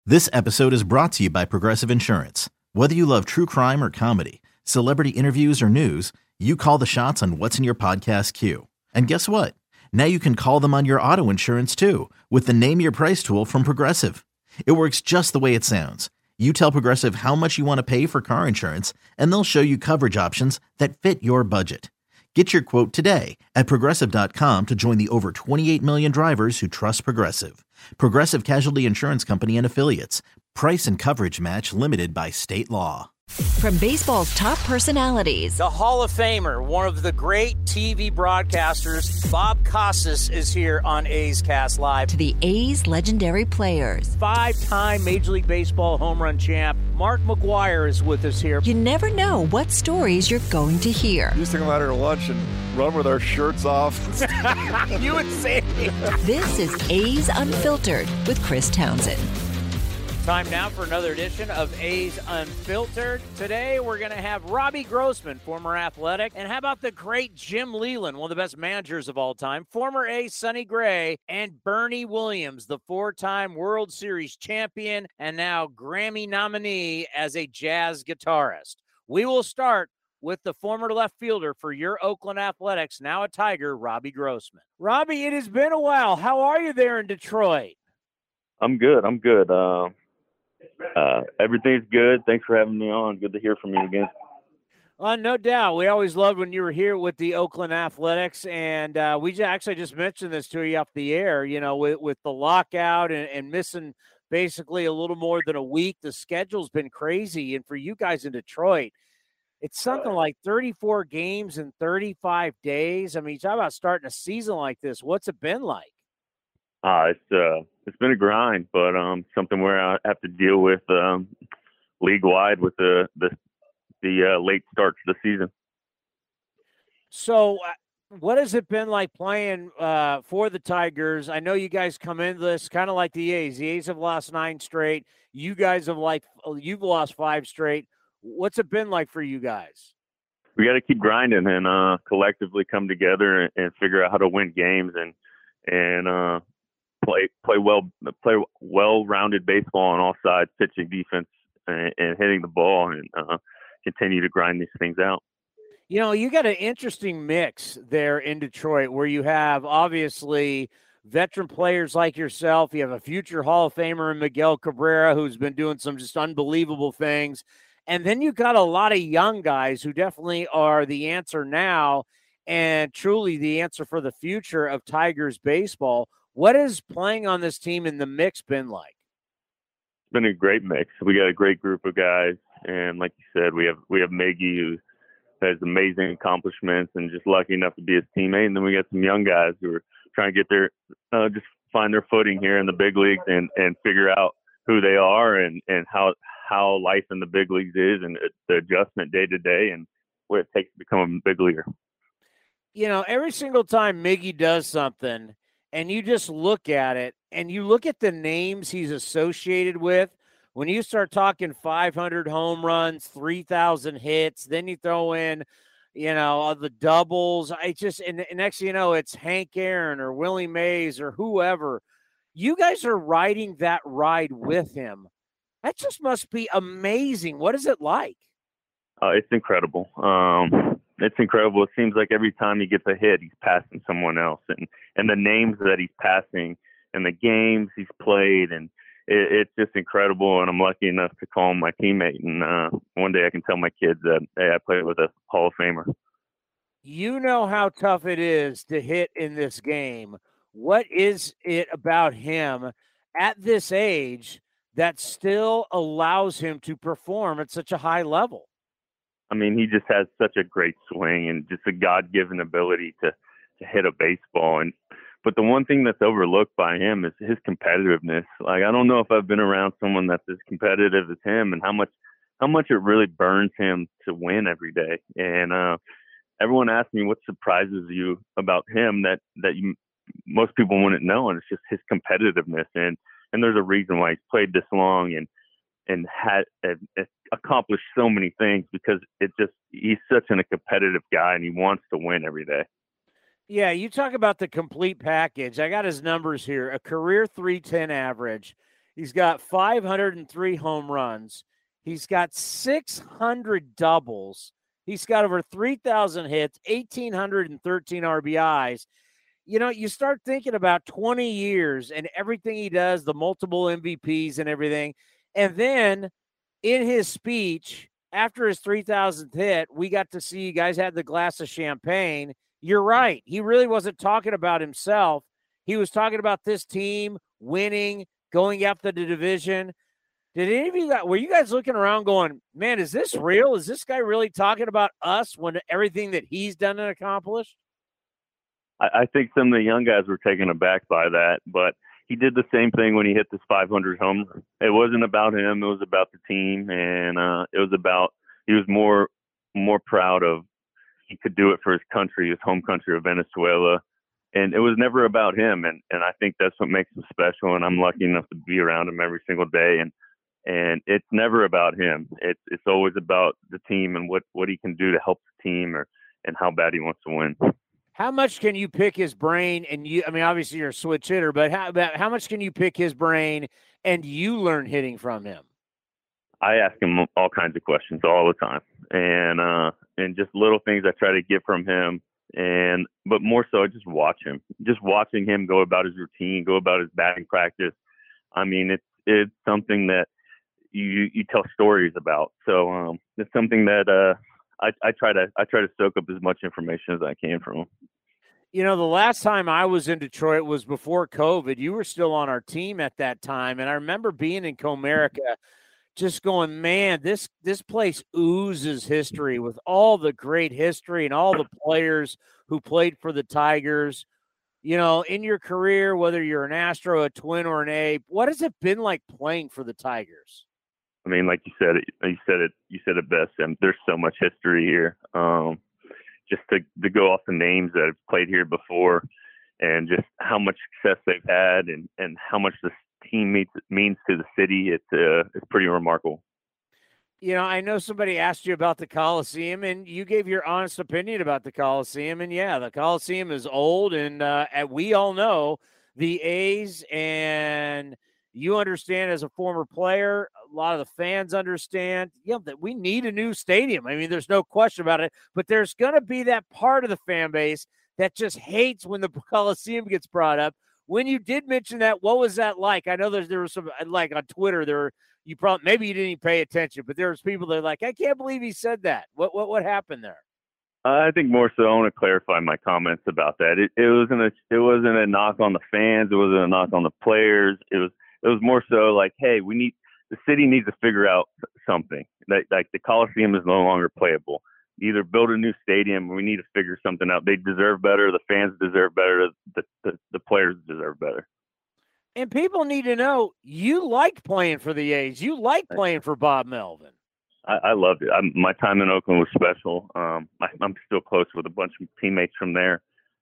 This episode is brought to you by Progressive Insurance. Whether you love true crime or comedy, celebrity interviews or news, you call the shots on what's in your podcast queue. And guess what? Now you can call them on your auto insurance too with the Name Your Price tool from Progressive. It works just the way it sounds. You tell Progressive how much you want to pay for car insurance, and they'll show you coverage options that fit your budget. Get your quote today at Progressive.com to join the over 28 million drivers who trust Progressive. Progressive Casualty Insurance Company and Affiliates. Price and coverage match limited by state law. From baseball's top personalities, the Hall of Famer, one of the great TV broadcasters, Bob Costas, is here on A's Cast Live. To the A's legendary players. 5-time Major League Baseball home run champ, Mark McGwire is with us here. You never know what stories you're going to hear. We used to come out here to lunch and run with our shirts off. You would say. This is A's Unfiltered with Chris Townsend. Time now for another edition of A's Unfiltered. Today we're going to have Robbie Grossman, former Athletic, and how about the great Jim Leyland, one of the best managers of all time, former A's Sonny Gray, and Bernie Williams, the 4-time World Series champion and now Grammy nominee as a jazz guitarist. We will start with the former left fielder for your Oakland Athletics, now a Tiger, Robbie Grossman. Robbie, it has been a while. How are you there in Detroit? I'm good. Everything's good. Thanks for having me on. Good to hear from you again. No doubt. We always loved when you were here with the Oakland Athletics, and we actually just mentioned this to you off the air, you know, with the lockout and missing basically a little more than a week. The schedule's been crazy, and for you guys in Detroit, it's something like 34 games in 35 days. I mean, you talk about starting a season like this. What's it been like? It's been a grind, but something where I have to deal with league wide with the late start to the season. So, what has it been like playing for the Tigers? I know you guys come into this kind of like the A's. The A's have lost 9 straight. You guys you've lost 5 straight. What's it been like for you guys? We got to keep grinding and collectively come together and figure out how to win games and play well-rounded baseball on all sides, pitching, defense, and hitting the ball, and continue to grind these things out. You know, you got an interesting mix there in Detroit where you have obviously veteran players like yourself. You have a future Hall of Famer in Miguel Cabrera who's been doing some just unbelievable things. And then you got a lot of young guys who definitely are the answer now and truly the answer for the future of Tigers baseball. What has playing on this team in the mix been like? It's been a great mix. We got a great group of guys, and like you said, we have Miggy, who has amazing accomplishments and just lucky enough to be his teammate. And then we got some young guys who are trying to get their just find their footing here in the big leagues and figure out who they are and how life in the big leagues is and the adjustment day to day and what it takes to become a big leaguer. You know, every single time Miggy does something, and you just look at it, and you look at the names he's associated with, when you start talking 500 home runs, 3,000 hits, then you throw in, you know, the doubles. And next thing you know, it's Hank Aaron or Willie Mays or whoever. You guys are riding that ride with him. That just must be amazing. What is it like? It's incredible. It's incredible. It seems like every time he gets a hit, he's passing someone else. And the names that he's passing and the games he's played, and it's just incredible. And I'm lucky enough to call him my teammate. And one day I can tell my kids that, hey, I played with a Hall of Famer. You know how tough it is to hit in this game. What is it about him at this age that still allows him to perform at such a high level? I mean, he just has such a great swing and just a God-given ability to hit a baseball. But the one thing that's overlooked by him is his competitiveness. Like, I don't know if I've been around someone that's as competitive as him and how much it really burns him to win every day. And everyone asks me what surprises you about him that most people wouldn't know, and it's just his competitiveness. And there's a reason why he's played this long and had accomplished so many things, because he's such a competitive guy and he wants to win every day. Yeah, you talk about the complete package. I got his numbers here. A career .310 average. He's got 503 home runs. He's got 600 doubles. He's got over 3,000 hits, 1,813 RBIs. You know, you start thinking about 20 years and everything he does, the multiple MVPs and everything. And then in his speech, after his 3,000th hit, we got to see you guys had the glass of champagne. You're right. He really wasn't talking about himself. He was talking about this team winning, going after the division. Did any of you were you guys looking around going, man, is this real? Is this guy really talking about us when everything that he's done and accomplished? I think some of the young guys were taken aback by that, but he did the same thing when he hit this 500 home run. It wasn't about him. It was about the team. And it was about, he was more proud of, he could do it for his country, his home country of Venezuela. And it was never about him. And I think that's what makes him special. And I'm lucky enough to be around him every single day. And it's never about him. It's always about the team and what he can do to help the team and how bad he wants to win. How much can you pick his brain? And obviously you're a switch hitter, but how much can you pick his brain and you learn hitting from him? I ask him all kinds of questions all the time, and just little things I try to get from him. But more so, I just watch him. Just watching him go about his routine, go about his batting practice. I mean, it's something that you tell stories about. So it's something that I try to soak up as much information as I can from him. You know, the last time I was in Detroit was before COVID. You were still on our team at that time, and I remember being in Comerica, just going, man, this place oozes history with all the great history and all the players who played for the Tigers. You know, in your career, whether you're an Astro, a Twin, or an Ape, what has it been like playing for the Tigers? I mean, like you said it best. And there's so much history here. Just to go off the names that have played here before, and just how much success they've had, and how much this team means to the city, it's pretty remarkable. You know, I know somebody asked you about the Coliseum, and you gave your honest opinion about the Coliseum. And yeah, the Coliseum is old, and we all know the A's, and you understand as a former player, a lot of the fans understand, that we need a new stadium. I mean, there's no question about it, but there's going to be that part of the fan base that just hates when the Coliseum gets brought up. When you did mention that, what was that like? I know there was some, like on Twitter, maybe you didn't even pay attention, but there was people that are like, I can't believe he said that. What happened there? I think more so I want to clarify my comments about that. It wasn't a knock on the fans. It wasn't a knock on the players. It was more so like, hey, the city needs to figure out something. Like the Coliseum is no longer playable. Either build a new stadium, or we need to figure something out. They deserve better. The fans deserve better. The players deserve better. And people need to know you liked playing for the A's. You liked playing for Bob Melvin. I loved it. My time in Oakland was special. I'm still close with a bunch of teammates from there.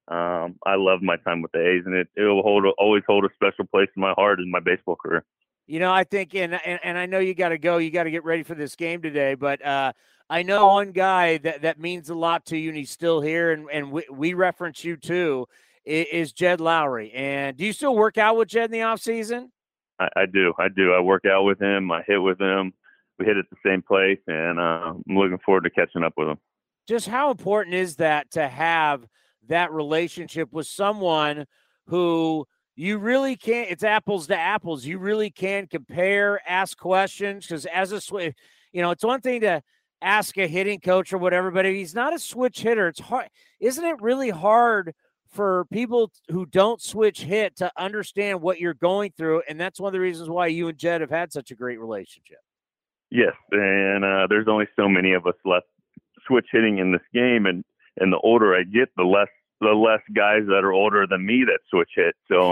I love my time with the A's, and it will always hold a special place in my heart in my baseball career. You know, I think, and I know you got to go. You got to get ready for this game today. But I know one guy that means a lot to you, and he's still here, and we reference you too, is Jed Lowrie. And do you still work out with Jed in the off season? I do. I work out with him. I hit with him. We hit at the same place, and I'm looking forward to catching up with him. Just how important is that to have that relationship with someone who you really can't, it's apples to apples. You really can compare, ask questions, because it's one thing to ask a hitting coach or whatever, but if he's not a switch hitter, it's hard. Isn't it really hard for people who don't switch hit to understand what you're going through? And that's one of the reasons why you and Jed have had such a great relationship. Yes, and there's only so many of us left switch hitting in this game, and the older I get, the less guys that are older than me that switch hit. So,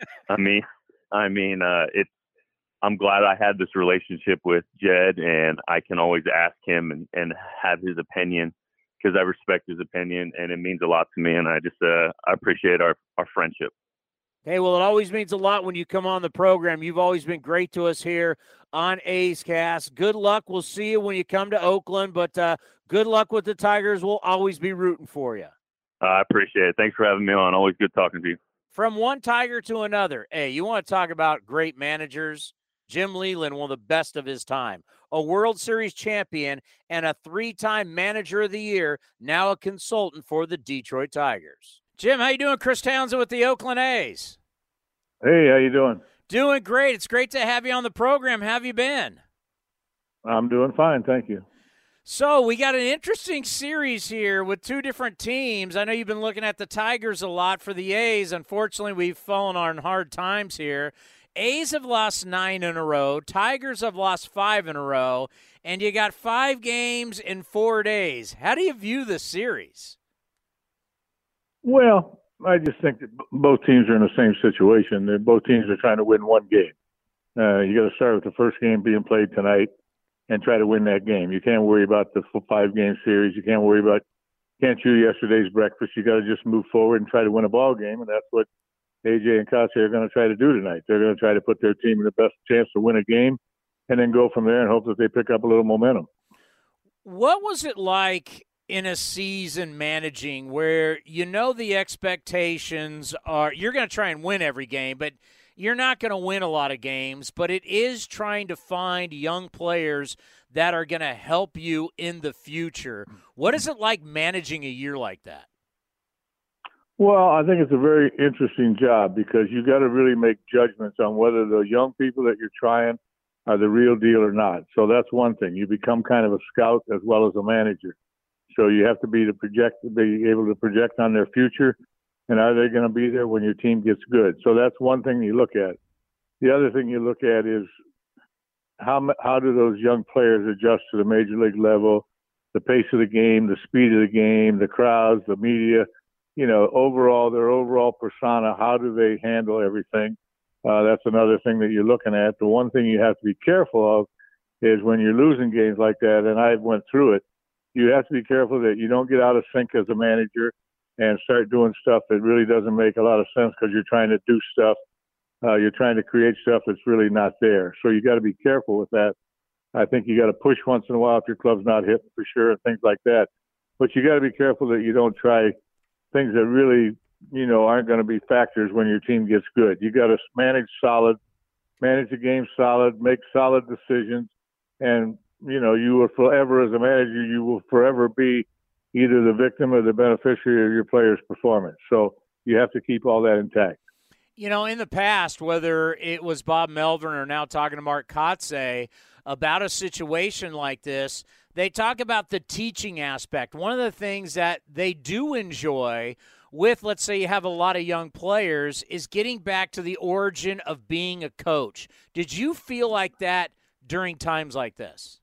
I'm glad I had this relationship with Jed, and I can always ask him and have his opinion, because I respect his opinion, and it means a lot to me. And I just I appreciate our friendship. Hey, well, it always means a lot when you come on the program. You've always been great to us here on A's Cast. Good luck. We'll see you when you come to Oakland, but good luck with the Tigers. We'll always be rooting for you. I appreciate it. Thanks for having me on. Always good talking to you. From one Tiger to another. Hey, you want to talk about great managers? Jim Leyland, one of the best of his time, a World Series champion and a 3-time Manager of the Year, now a consultant for the Detroit Tigers. Jim, how you doing? Chris Townsend with the Oakland A's. Hey, how you doing? Doing great. It's great to have you on the program. How have you been? I'm doing fine, thank you. So we got an interesting series here with two different teams. I know you've been looking at the Tigers a lot for the A's. Unfortunately, we've fallen on hard times here. A's have lost 9 in a row. Tigers have lost 5 in a row. And you got 5 games in 4 days. How do you view this series? Well, I just think that both teams are in the same situation. Both teams are trying to win one game. You got to start with the first game being played tonight and try to win that game. You can't worry about the 5-game series. You can't chew yesterday's breakfast. You got to just move forward and try to win a ball game, and that's what AJ and Kotsay are going to try to do tonight. They're going to try to put their team in the best chance to win a game and then go from there and hope that they pick up a little momentum. What was it like in a season managing where you know the expectations are you're going to try and win every game, but you're not going to win a lot of games, but it is trying to find young players that are going to help you in the future. What is it like managing a year like that? Well, I think it's a very interesting job because you got to really make judgments on whether the young people that you're trying are the real deal or not. So that's one thing. You become kind of a scout as well as a manager. So you have to be able to project on their future. And are they going to be there when your team gets good? So that's one thing you look at. The other thing you look at is how do those young players adjust to the major league level, the pace of the game, the speed of the game, the crowds, the media, overall, their overall persona, how do they handle everything? That's another thing that you're looking at. The one thing you have to be careful of is when you're losing games like that, and I went through it, you have to be careful that you don't get out of sync as a manager and start doing stuff that really doesn't make a lot of sense because you're trying to do stuff. You're trying to create stuff that's really not there. So you got to be careful with that. I think you got to push once in a while if your club's not hitting for sure and things like that. But you got to be careful that you don't try things that really, aren't going to be factors when your team gets good. You got to manage the game solid, make solid decisions. And, you will forever, as a manager, you will forever be either the victim or the beneficiary of your player's performance. So you have to keep all that intact. In the past, whether it was Bob Melvin or now talking to Mark Kotsay about a situation like this, they talk about the teaching aspect. One of the things that they do enjoy with, let's say you have a lot of young players, is getting back to the origin of being a coach. Did you feel like that during times like this?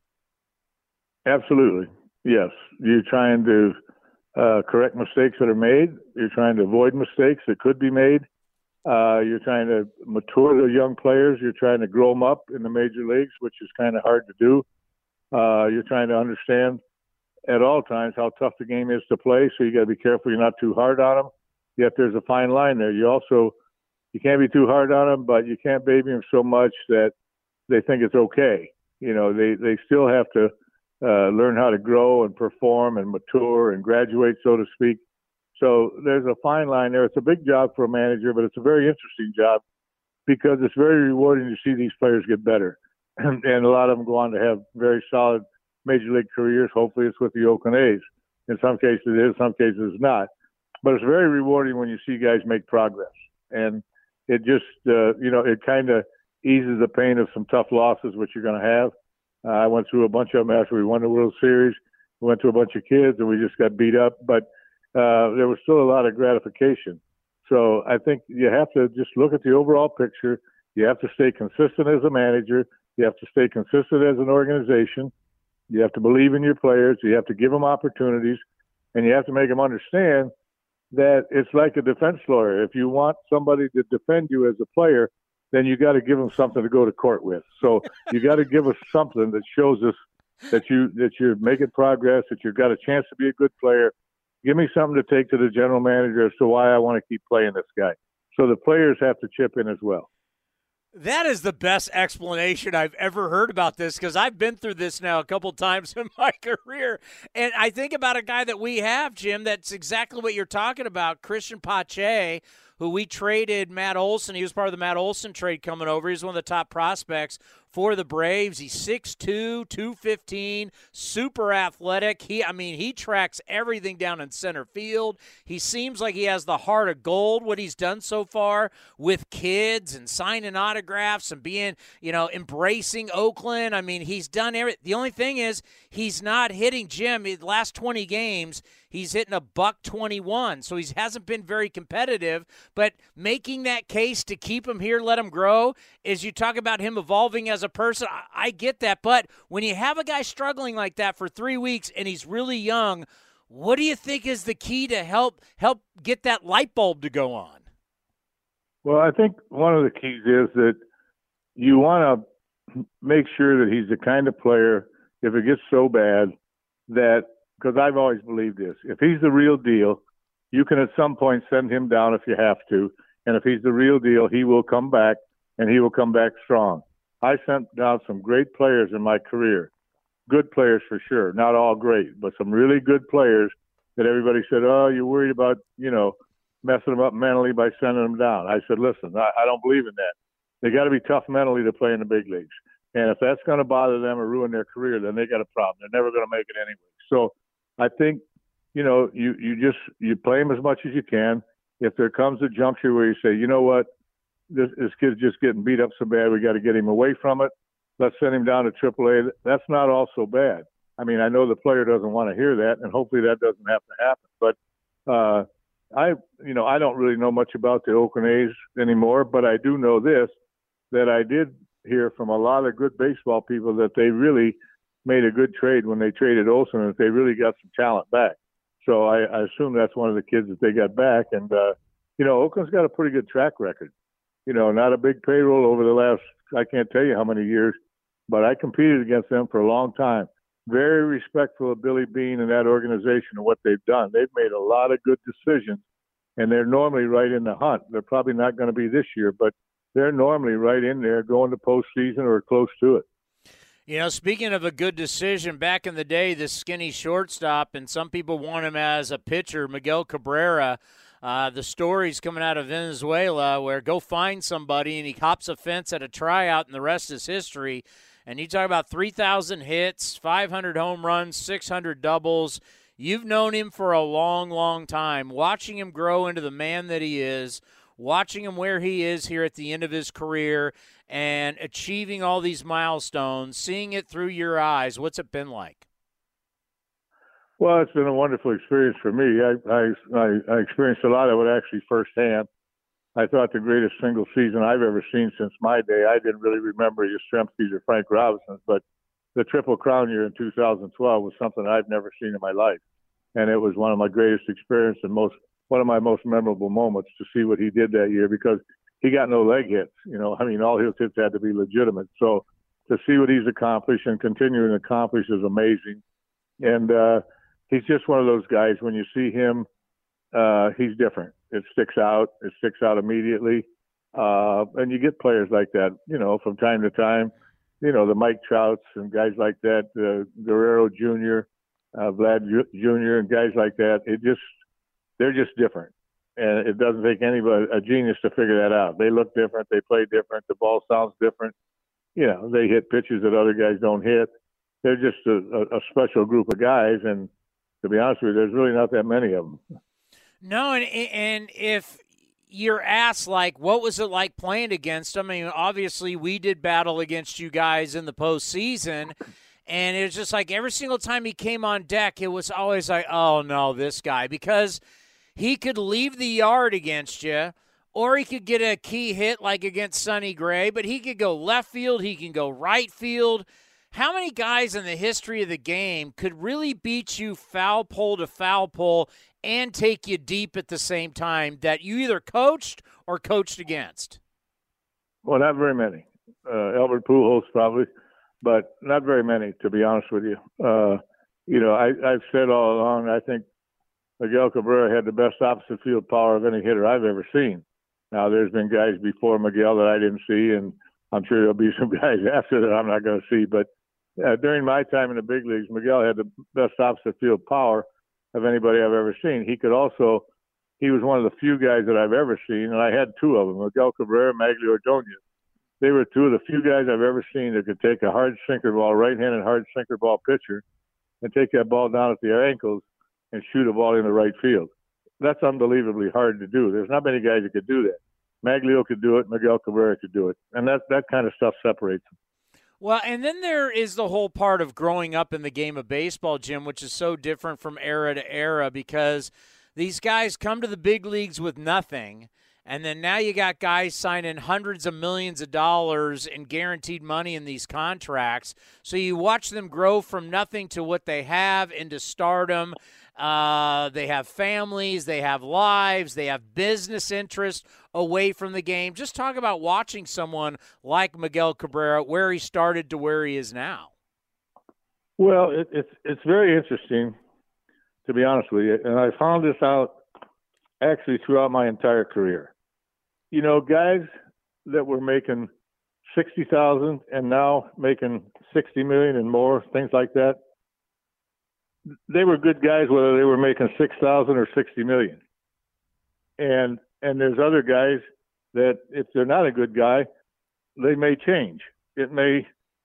Absolutely. Yes. You're trying to correct mistakes that are made. You're trying to avoid mistakes that could be made. You're trying to mature the young players. You're trying to grow them up in the major leagues, which is kind of hard to do. You're trying to understand at all times how tough the game is to play, so you got to be careful you're not too hard on them. Yet there's a fine line there. You can't be too hard on them, but you can't baby them so much that they think it's okay. They still have to learn how to grow and perform and mature and graduate, so to speak. So there's a fine line there. It's a big job for a manager, but it's a very interesting job because it's very rewarding to see these players get better. And a lot of them go on to have very solid major league careers. Hopefully it's with the Oakland A's. In some cases it is, some cases it's not. But it's very rewarding when you see guys make progress. And it just, it kind of eases the pain of some tough losses, which you're going to have. I went through a bunch of them after we won the World Series. We went to a bunch of kids and we just got beat up. But there was still a lot of gratification. So I think you have to just look at the overall picture. You have to stay consistent as a manager. You have to stay consistent as an organization. You have to believe in your players. You have to give them opportunities. And you have to make them understand that it's like a defense lawyer. If you want somebody to defend you as a player, then you got to give them something to go to court with. So you got to give us something that shows us that you're making progress, that you've got a chance to be a good player. Give me something to take to the general manager as to why I want to keep playing this guy. So the players have to chip in as well. That is the best explanation I've ever heard about this, because I've been through this now a couple times in my career. And I think about a guy that we have, Jim, that's exactly what you're talking about, Christian Pache, who we traded Matt Olson. He was part of the Matt Olson trade coming over. He's one of the top prospects for the Braves. He's 6'2", 215, super athletic. He tracks everything down in center field. He seems like he has the heart of gold, what he's done so far with kids and signing autographs and being, embracing Oakland. He's done everything. The only thing is he's not hitting, Jim, in the last 20 games, he's hitting a $121, so he hasn't been very competitive. But making that case to keep him here, let him grow, is you talk about him evolving as a person. I get that, but when you have a guy struggling like that for 3 weeks and he's really young, what do you think is the key to help get that light bulb to go on? Well, I think one of the keys is that you want to make sure that he's the kind of player, if it gets so bad, that, because I've always believed this, if he's the real deal, you can at some point send him down if you have to. And if he's the real deal, he will come back, and he will come back strong. I sent down some great players in my career, good players for sure, not all great, but some really good players that everybody said, oh, you're worried about, messing them up mentally by sending them down. I said, listen, I don't believe in that. They got to be tough mentally to play in the big leagues. And if that's going to bother them or ruin their career, then they got a problem. They're never going to make it anyway. So I think, you play him as much as you can. If there comes a juncture where you say, you know what, this kid's just getting beat up so bad, we got to get him away from it, let's send him down to AAA. That's not all so bad. I know the player doesn't want to hear that, and hopefully that doesn't have to happen. But I don't really know much about the Oakland A's anymore, but I do know this, that I did hear from a lot of good baseball people that they really made a good trade when they traded Olson, and that they really got some talent back. So I assume that's one of the kids that they got back. And, Oakland's got a pretty good track record. Not a big payroll over the last, I can't tell you how many years, but I competed against them for a long time. Very respectful of Billy Beane and that organization and what they've done. They've made a lot of good decisions, and they're normally right in the hunt. They're probably not going to be this year, but they're normally right in there going to postseason or close to it. Speaking of a good decision, back in the day, this skinny shortstop, and some people want him as a pitcher, Miguel Cabrera, the stories coming out of Venezuela where go find somebody and he hops a fence at a tryout and the rest is history. And you talk about 3,000 hits, 500 home runs, 600 doubles. You've known him for a long, long time. Watching him grow into the man that he is, watching him where he is here at the end of his career and achieving all these milestones, seeing it through your eyes, what's it been like? Well, it's been a wonderful experience for me. I experienced a lot of it actually firsthand. I thought the greatest single season I've ever seen since my day, I didn't really remember Yastrzemski's or Frank Robinson's, but the Triple Crown year in 2012 was something I've never seen in my life. And it was one of my greatest experiences and one of my most memorable moments to see what he did that year, because he got no leg hits. All his hits had to be legitimate. So to see what he's accomplished and continuing to accomplish is amazing. And he's just one of those guys, when you see him, he's different. It sticks out. It sticks out immediately. And you get players like that, from time to time, the Mike Trouts and guys like that, Guerrero Jr., Vlad Jr., and guys like that. They're just different. And it doesn't take anybody, a genius, to figure that out. They look different. They play different. The ball sounds different. They hit pitches that other guys don't hit. They're just a special group of guys. And to be honest with you, there's really not that many of them. No, and if you're asked, what was it like playing against them? Obviously we did battle against you guys in the postseason, and it was just like every single time he came on deck, it was always like, oh, no, this guy, because he could leave the yard against you, or he could get a key hit like against Sonny Gray, but he could go left field, he can go right field. How many guys in the history of the game could really beat you foul pole to foul pole and take you deep at the same time that you either coached or coached against? Well, not very many. Albert Pujols probably, but not very many, to be honest with you. I've said all along, I think Miguel Cabrera had the best opposite field power of any hitter I've ever seen. Now, there's been guys before Miguel that I didn't see, and I'm sure there'll be some guys after that I'm not going to see. But during my time in the big leagues, Miguel had the best opposite field power of anybody I've ever seen. He was one of the few guys that I've ever seen, and I had two of them, Miguel Cabrera and Magley Ordonez. They were two of the few guys I've ever seen that could take a hard sinker ball, right-handed hard sinker ball pitcher, and take that ball down at the ankles and shoot a ball into right field. That's unbelievably hard to do. There's not many guys that could do that. Maglio could do it. Miguel Cabrera could do it. And that kind of stuff separates them. Well, and then there is the whole part of growing up in the game of baseball, Jim, which is so different from era to era because these guys come to the big leagues with nothing, and then now you got guys signing hundreds of millions of dollars in guaranteed money in these contracts. So you watch them grow from nothing to what they have into stardom. They have families, they have lives, they have business interests away from the game. Just talk about watching someone like Miguel Cabrera, where he started to where he is now. Well, it's very interesting, to be honest with you, and I found this out actually throughout my entire career. You know, guys that were making $60,000 and now making $60 million and more, things like that, they were good guys whether they were making $6,000 or $60 million. And there's other guys that if they're not a good guy, they may change. It may,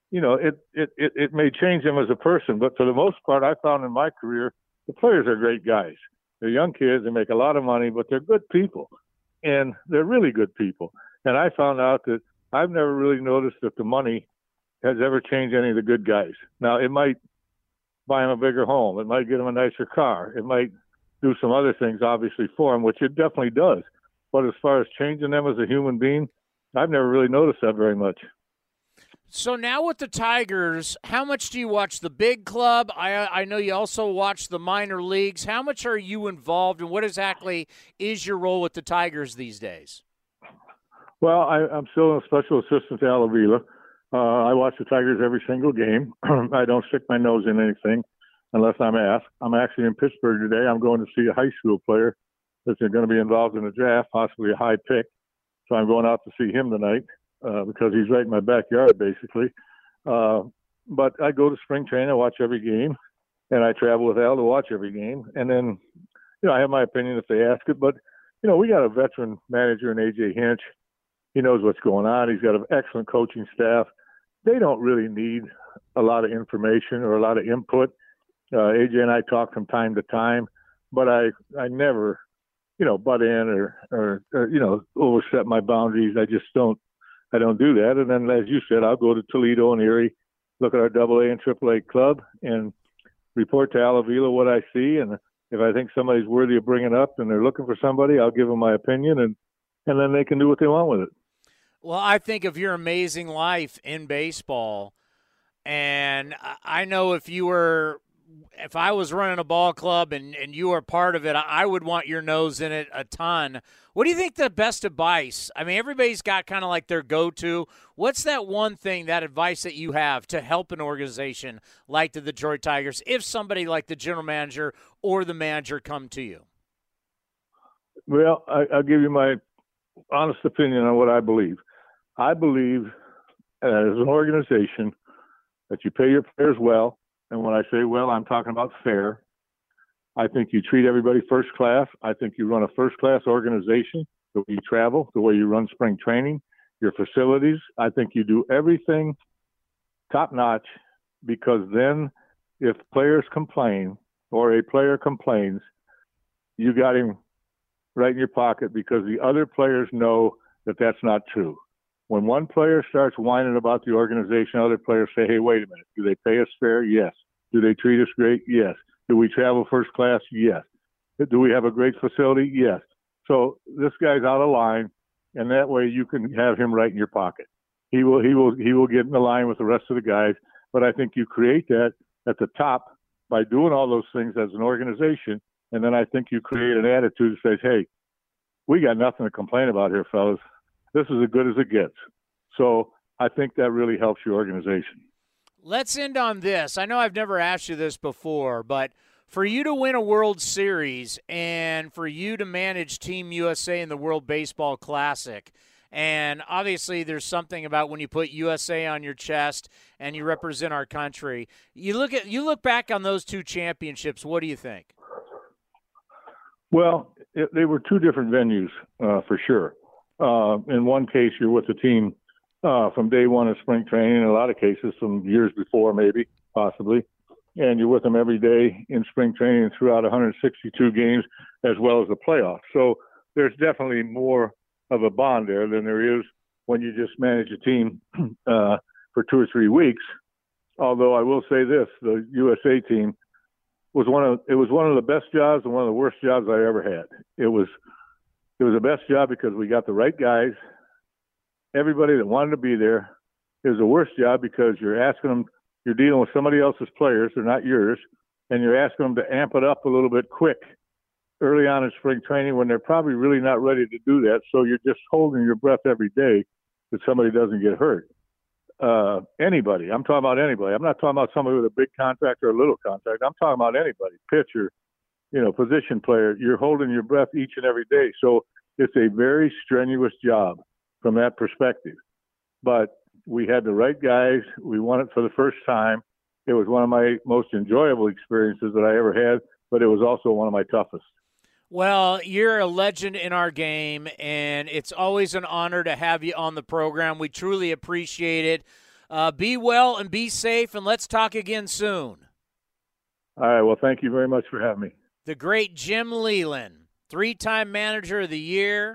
it may change them as a person. But for the most part, I found in my career, the players are great guys. They're young kids. They make a lot of money, but they're good people. And they're really good people. And I found out that I've never really noticed that the money has ever changed any of the good guys. Now, it might buy him a bigger home. It might get him a nicer car. It might do some other things, obviously, for him, which it definitely does. But as far as changing them as a human being, I've never really noticed that very much. So now with the Tigers, how much do you watch the big club? I know you also watch the minor leagues. How much are you involved, and what exactly is your role with the Tigers these days? Well, I'm still a special assistant to Al Avila. I watch the Tigers every single game. I don't stick my nose in anything unless I'm asked. I'm actually in Pittsburgh today. I'm going to see a high school player that's going to be involved in the draft, possibly a high pick. So I'm going out to see him tonight because he's right in my backyard, basically. But I go to spring training, I watch every game, and I travel with Al to watch every game. And then, I have my opinion if they ask it. But, we got a veteran manager in A.J. Hinch. He knows what's going on. He's got an excellent coaching staff. They don't really need a lot of information or a lot of input. AJ and I talk from time to time, but I never, butt in or overstep my boundaries. I don't do that. And then, as you said, I'll go to Toledo and Erie, look at our AA and AAA club and report to Al Avila what I see. And if I think somebody's worthy of bringing up and they're looking for somebody, I'll give them my opinion and then they can do what they want with it. Well, I think of your amazing life in baseball, and I know if I was running a ball club and you were part of it, I would want your nose in it a ton. What do you think the best advice? I mean, everybody's got kind of like their go-to. What's that one thing, that advice that you have to help an organization like the Detroit Tigers if somebody like the general manager or the manager come to you? Well, I'll give you my honest opinion on what I believe. I believe as an organization that you pay your players well. And when I say well, I'm talking about fair. I think you treat everybody first class. I think you run a first-class organization, the way you travel, the way you run spring training, your facilities. I think you do everything top-notch because then if players complain or a player complains, you got him right in your pocket because the other players know that that's not true. When one player starts whining about the organization, other players say, hey, wait a minute. Do they pay us fair? Yes. Do they treat us great? Yes. Do we travel first class? Yes. Do we have a great facility? Yes. So this guy's out of line, and that way you can have him right in your pocket. He will get in the line with the rest of the guys. But I think you create that at the top by doing all those things as an organization, and then I think you create an attitude that says, hey, we got nothing to complain about here, fellas. This is as good as it gets. So I think that really helps your organization. Let's end on this. I know I've never asked you this before, but for you to win a World Series and for you to manage Team USA in the World Baseball Classic, And obviously there's something about when you put USA on your chest and you represent our country. You look back on those 2 championships, what do you think? Well, they were 2 different venues for sure. In one case, you're with the team from day one of spring training, in a lot of cases from years before, maybe, possibly. And you're with them every day in spring training and throughout 162 games, as well as the playoffs. So there's definitely more of a bond there than there is when you just manage a team for 2 or 3 weeks. Although I will say this, the USA team was one of the best jobs and one of the worst jobs I ever had. It was the best job because we got the right guys, everybody that wanted to be there. It was the worst job because you're dealing with somebody else's players, they're not yours, and you're asking them to amp it up a little bit quick early on in spring training when they're probably really not ready to do that. So you're just holding your breath every day that somebody doesn't get hurt. Anybody. I'm talking about anybody. I'm not talking about somebody with a big contract or a little contract. I'm talking about anybody, pitcher, position player. You're holding your breath each and every day. So it's a very strenuous job from that perspective. But we had the right guys. We won it for the first time. It was one of my most enjoyable experiences that I ever had, but it was also one of my toughest. Well, you're a legend in our game, and it's always an honor to have you on the program. We truly appreciate it. Be well and be safe, and let's talk again soon. All right. Well, thank you very much for having me. The great Jim Leyland, 3-time Manager of the Year,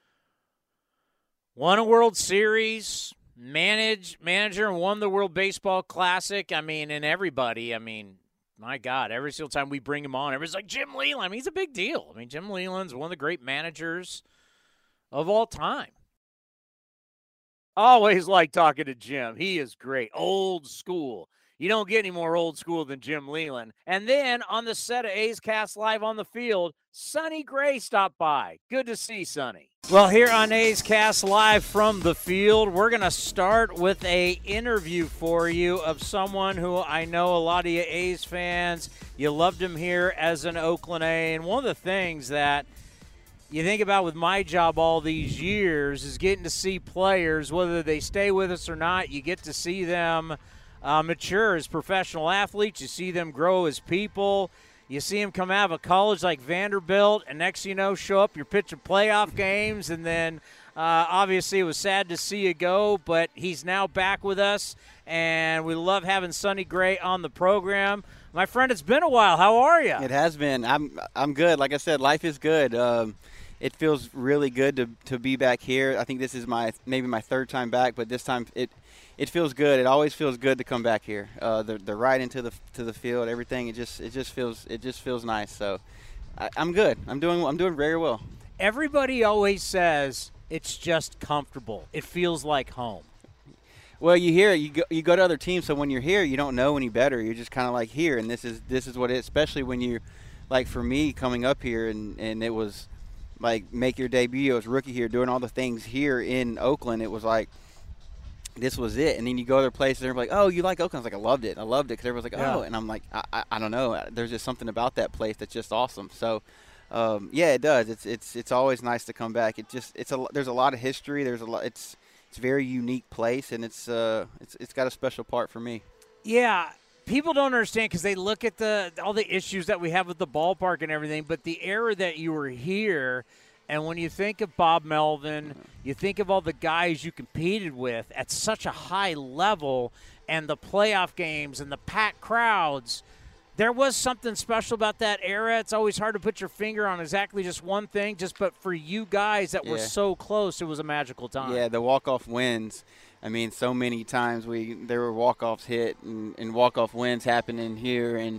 won a World Series, manager, and won the World Baseball Classic. And everybody, my God, every single time we bring him on, everybody's like, Jim Leyland. He's a big deal. Jim Leyland's one of the great managers of all time. Always like talking to Jim. He is great. Old school. You don't get any more old school than Jim Leyland. And then on the set of A's Cast Live on the Field, Sonny Gray stopped by. Good to see Sonny. Well, here on A's Cast Live from the field, we're going to start with an interview for you of someone who I know a lot of you A's fans, you loved him here as an Oakland A. And one of the things that you think about with my job all these years is getting to see players, whether they stay with us or not, you get to see them mature as professional athletes. You see them grow as people. You see them come out of a college like Vanderbilt, and next you know, show up, you're pitching playoff games, and then obviously it was sad to see you go, but he's now back with us, and we love having Sonny Gray on the program. My friend, it's been a while. How are you? It has been. I'm good. Like I said, life is good. It feels really good to be back here. I think this is maybe my 3rd time back, but this time it feels good. It always feels good to come back here. The ride into the field, everything. It just feels nice. So I'm good. I'm doing very well. Everybody always says it's just comfortable. It feels like home. Well, you hear it. You go to other teams, so when you're here, you don't know any better. You're just kind of like here, and this is what it. Especially when you, like for me, coming up here, and it was like make your debut as rookie here, doing all the things here in Oakland. It was like this was it. And then you go other places, and they're like, "Oh, you like Oakland?" I was like, I loved it because everyone's like, "Oh," and I'm like, I don't know. There's just something about that place that's just awesome. So. Yeah, it does. It's always nice to come back. There's a lot of history. It's a very unique place, and it's got a special part for me. Yeah, people don't understand because they look at all the issues that we have with the ballpark and everything, but the era that you were here, and when you think of Bob Melvin, you think of all the guys you competed with at such a high level, and the playoff games and the packed crowds. There was something special about that era. It's always hard to put your finger on exactly just one thing, but for you guys that were so close, it was a magical time. Yeah, the walk-off wins. I mean, so many times there were walk-offs hit and walk-off wins happening here, and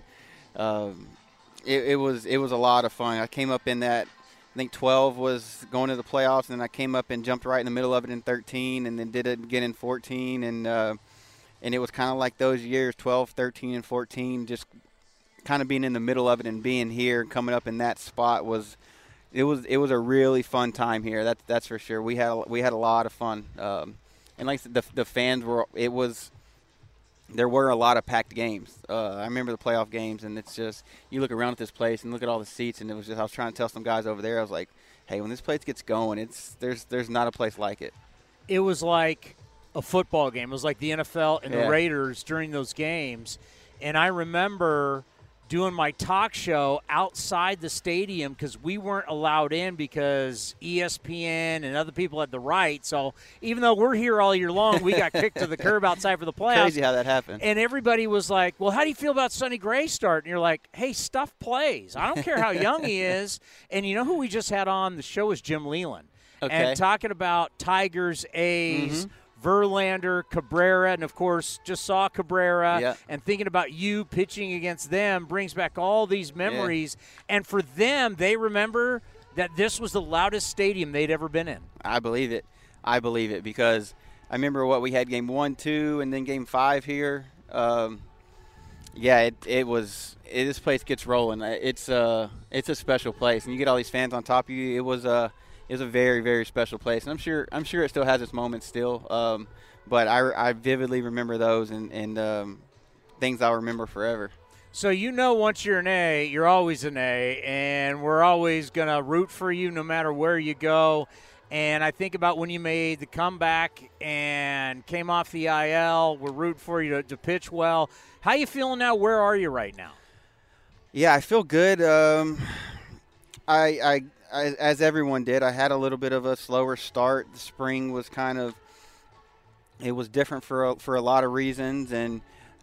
it was a lot of fun. I came up in that, I think 12 was going to the playoffs, and then I came up and jumped right in the middle of it in 13 and then did it again in 14, and it was kind of like those years, 12, 13, and 14, just – kind of being in the middle of it and being here and coming up in that spot was a really fun time here. That's for sure. We had a lot of fun, and like I said, the fans there were a lot of packed games. I remember the playoff games, and it's just you look around at this place and look at all the seats, and it was just I was trying to tell some guys over there. I was like, hey, when this place gets going, there's not a place like it. It was like a football game. It was like the NFL and the Raiders during those games. And I remember doing my talk show outside the stadium because we weren't allowed in because ESPN and other people had the right. So even though we're here all year long, we got kicked to the curb outside for the playoffs. Crazy how that happened. And everybody was like, well, how do you feel about Sonny Gray starting? And you're like, hey, stuff plays. I don't care how young he is. And you know who we just had on the show is Jim Leland. Okay. And talking about Tigers, A's, Verlander, Cabrera, and, of course, just saw Cabrera, and thinking about you pitching against them brings back all these memories. Yeah. And for them, they remember that this was the loudest stadium they'd ever been in. I believe it. Because I remember we had game 1, 2, and then game 5 here. This place gets rolling. It's a special place, and you get all these fans on top of you. It was a very, very special place, and I'm sure it still has its moments still. But I vividly remember those and things I'll remember forever. So once you're an A, you're always an A, and we're always gonna root for you no matter where you go. And I think about when you made the comeback and came off the IL. We're rooting for you to pitch well. How you feeling now? Where are you right now? Yeah, I feel good. I as everyone did, I had a little bit of a slower start. The spring was it was different for a lot of reasons, and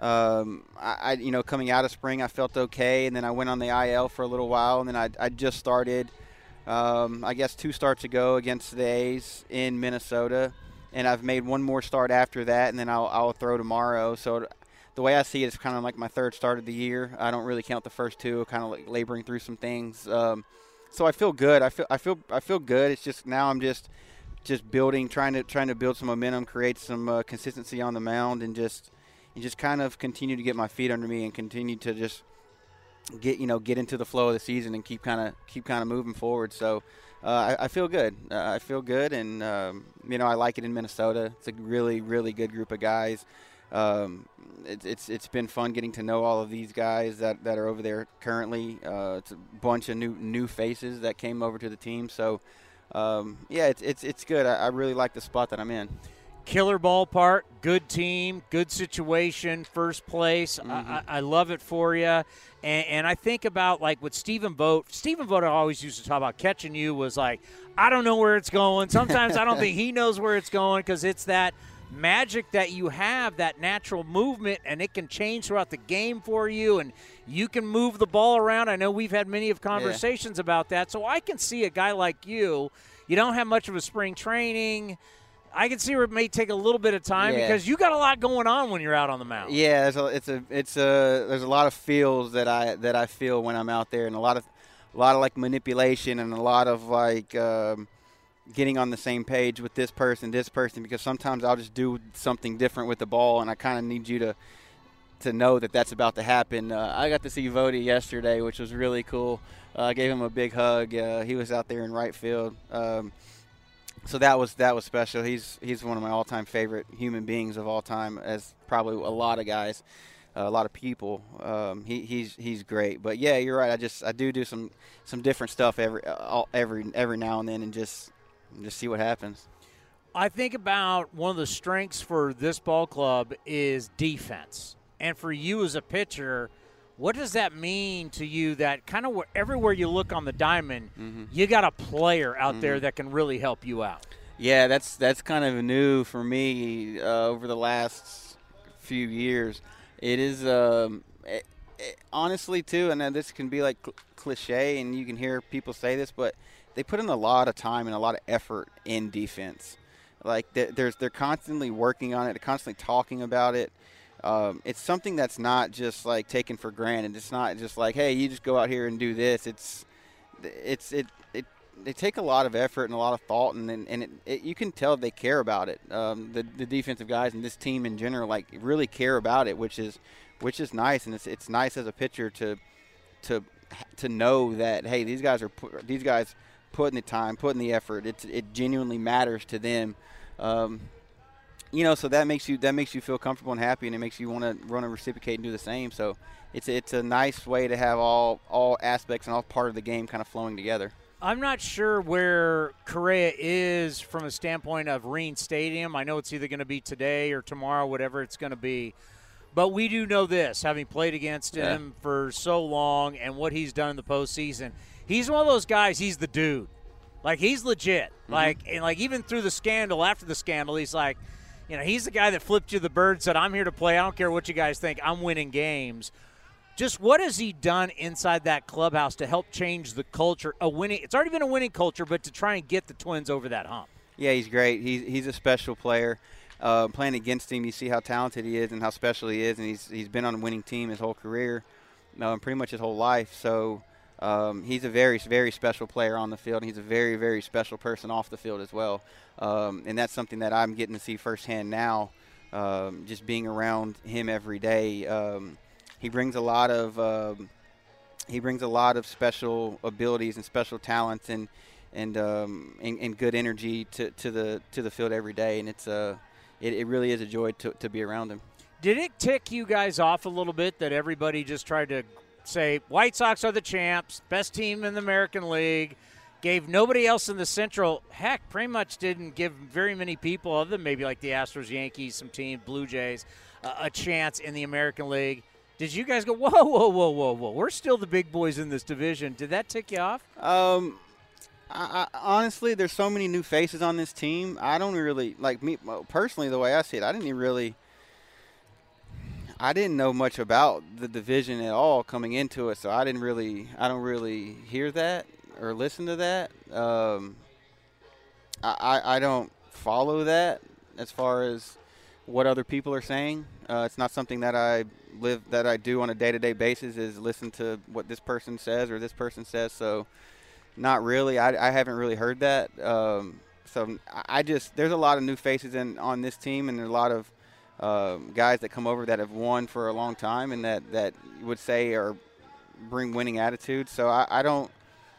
coming out of spring, I felt okay, and then I went on the IL for a little while, and then I just started, I guess 2 starts ago against the A's in Minnesota, and I've made one more start after that, and then I'll throw tomorrow. So the way I see it, it's kind of like my 3rd start of the year. I don't really count the first 2, kind of like laboring through some things. So I feel good. I feel good. It's just now I'm just building, trying to build some momentum, create some consistency on the mound, and just kind of continue to get my feet under me and continue to just get into the flow of the season and keep kind of moving forward. So I feel good. I feel good, and I like it in Minnesota. It's a really, really good group of guys. It's been fun getting to know all of these guys that are over there currently. It's a bunch of new faces that came over to the team. So it's good. I really like the spot that I'm in. Killer ballpark, good team, good situation, first place. I love it for you. And I think about, like, with Stephen Vogt. Stephen Vogt always used to talk about catching you was like, I don't know where it's going. Sometimes I don't think he knows where it's going because it's that magic that you have, that natural movement, and it can change throughout the game for you, and you can move the ball around. I know we've had many of conversations about that. So I can see a guy like you don't have much of a spring training. I can see where it may take a little bit of time because you got a lot going on when you're out on the mound. Yeah, there's a lot of feels that I feel when I'm out there, and a lot of like manipulation, and a lot of like getting on the same page with this person, because sometimes I'll just do something different with the ball, and I kind of need you to know that that's about to happen. I got to see Vody yesterday, which was really cool. I gave him a big hug. He was out there in right field. So that was special. He's one of my all-time favorite human beings of all time, as probably a lot of guys, a lot of people. He's great. But yeah, you're right. I do some different stuff every now and then, and just see what happens. I think about one of the strengths for this ball club is defense. And for you as a pitcher, what does that mean to you that kind of everywhere you look on the diamond, you got a player out there that can really help you out? Yeah, that's kind of new for me over the last few years. It is honestly, too, and this can be like cliche, and you can hear people say this, but they put in a lot of time and a lot of effort in defense. Like they're constantly working on it, they're constantly talking about it. It's something that's not just like taken for granted. It's not just like, hey, you just go out here and do this. They take a lot of effort and a lot of thought, and you can tell they care about it. The defensive guys and this team in general like really care about it, which is nice, and it's nice as a pitcher to know that, hey, these guys putting the time, putting the effort. It genuinely matters to them. So that makes you feel comfortable and happy, and it makes you want to reciprocate and do the same. So it's a nice way to have all aspects and all part of the game kind of flowing together. I'm not sure where Correa is from a standpoint of Rean Stadium. I know it's either going to be today or tomorrow, whatever it's going to be. But we do know this, having played against him for so long and what he's done in the postseason. He's one of those guys, he's the dude. Like, he's legit. And even through the scandal, after the scandal, he's like, he's the guy that flipped you the bird, said, I'm here to play. I don't care what you guys think. I'm winning games. Just what has he done inside that clubhouse to help change the culture? It's already been a winning culture, but to try and get the Twins over that hump. Yeah, he's great. He's a special player. Playing against him, you see how talented he is and how special he is, and he's been on a winning team his whole career, pretty much his whole life. So he's a very, very special player on the field, and he's a very, very special person off the field as well. And that's something that I'm getting to see firsthand now, just being around him every day. He brings a lot of special abilities and special talents and good energy to the field every day, and it really is a joy to be around him. Did it tick you guys off a little bit that everybody just tried to say White Sox are the champs, best team in the American League, gave nobody else in the Central, heck, pretty much didn't give very many people other than maybe like the Astros, Yankees, some teams, Blue Jays, a chance in the American League? Did you guys go, whoa, we're still the big boys in this division? Did that tick you off? I honestly, there's so many new faces on this team. I don't really, me personally, the way I see it, I didn't know much about the division at all coming into it, so I don't really hear that or listen to that. I don't follow that as far as what other people are saying. It's not something that I do on a day-to-day basis, is listen to what this person says or this person says. So not really. I haven't really heard that. So there's a lot of new faces on this team, and there's a lot of guys that come over that have won for a long time and that would say or bring winning attitude. So I don't